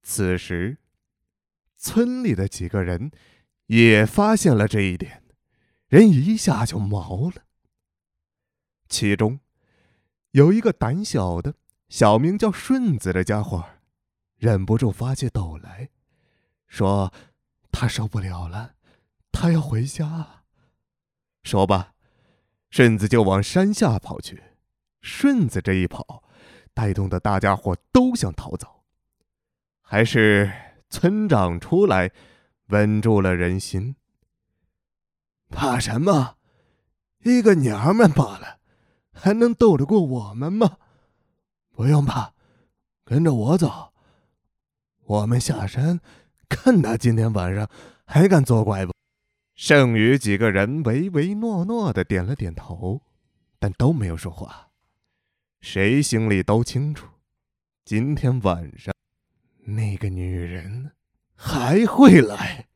此时，村里的几个人也发现了这一点，人一下就毛了。其中有一个胆小的小名叫顺子的家伙，忍不住发起抖来，说他受不了了，他要回家。说罢，顺子就往山下跑去。顺子这一跑，带动的大家伙都想逃走，还是村长出来稳住了人心。怕什么？一个娘们罢了，还能斗得过我们吗？不用怕，跟着我走，我们下山看他今天晚上还敢作怪不？剩余几个人唯唯诺诺的点了点头，但都没有说话。谁心里都清楚，今天晚上那个女人还会来。